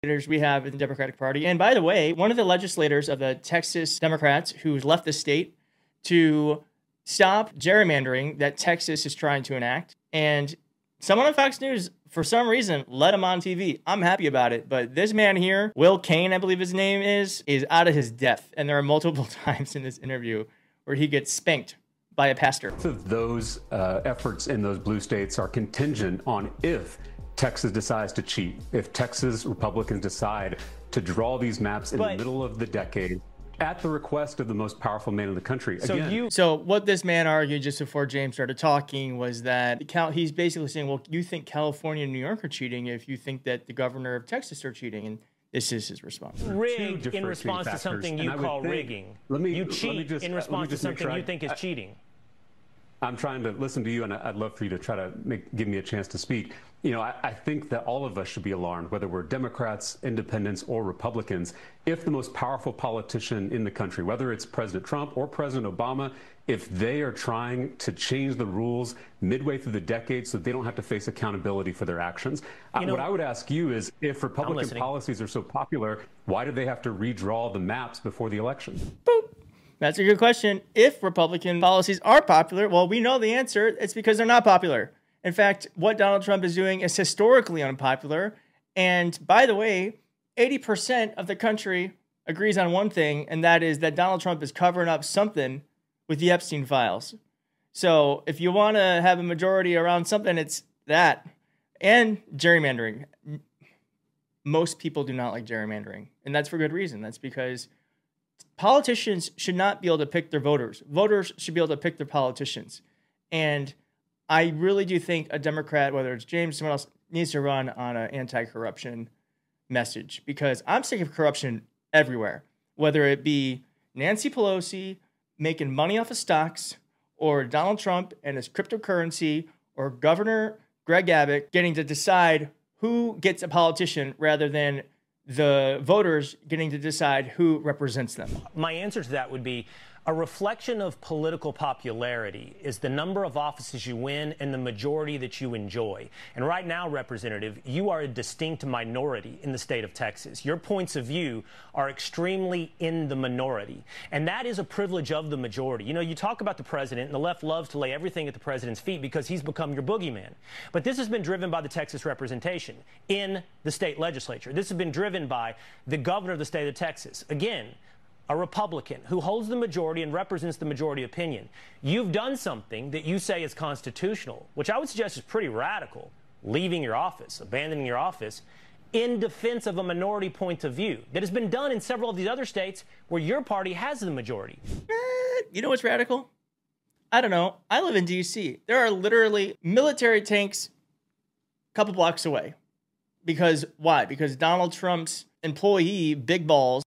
legislators we have in the Democratic Party. And by the way, one of the legislators of the Texas Democrats who's left the state to stop gerrymandering that Texas is trying to enact. And someone on Fox News, for some reason, let him on TV. I'm happy about it. But this man here, Will Cain, I believe his name is out of his depth. And there are multiple times in this interview where he gets spanked by a pastor. Those efforts in those blue states are contingent on if Texas decides to cheat, if Texas Republicans decide to draw these maps in the middle of the decade at the request of the most powerful man in the country. So what this man argued just before James started talking was that he's basically saying, well, you think California and New York are cheating if you think that the governor of Texas are cheating. And this is his response. Rigged in response to something you call rigging. You cheat in response to something you think is cheating. I'm trying to listen to you, and I'd love for you to try to give me a chance to speak. You know, I think that all of us should be alarmed, whether we're Democrats, independents, or Republicans, if the most powerful politician in the country, whether it's President Trump or President Obama, if they are trying to change the rules midway through the decade so they don't have to face accountability for their actions. What I would ask you is, if Republican policies are so popular, why do they have to redraw the maps before the election? Boop. That's a good question. If Republican policies are popular, well, we know the answer. It's because they're not popular. In fact, what Donald Trump is doing is historically unpopular. And by the way, 80% of the country agrees on one thing, and that is that Donald Trump is covering up something with the Epstein files. So if you want to have a majority around something, it's that. And gerrymandering. Most people do not like gerrymandering. And that's for good reason. That's because politicians should not be able to pick their voters. Voters should be able to pick their politicians. And I really do think a Democrat, whether it's James or someone else, needs to run on an anti-corruption message, because I'm sick of corruption everywhere, whether it be Nancy Pelosi making money off of stocks, or Donald Trump and his cryptocurrency, or Governor Greg Abbott getting to decide who gets a politician rather than the voters getting to decide who represents them. My answer to that would be a reflection of political popularity is the number of offices you win and the majority that you enjoy. And right now, Representative, you are a distinct minority in the state of Texas. Your points of view are extremely in the minority. And that is a privilege of the majority. You know, you talk about the president, and the left loves to lay everything at the president's feet because he's become your boogeyman. But this has been driven by the Texas representation in the state legislature. This has been driven by the governor of the state of Texas. Again, a Republican who holds the majority and represents the majority opinion. You've done something that you say is constitutional, which I would suggest is pretty radical, leaving your office, abandoning your office, in defense of a minority point of view that has been done in several of these other states where your party has the majority. You know what's radical? I don't know. I live in D.C. There are literally military tanks a couple blocks away. Because why? Because Donald Trump's employee, Big Balls,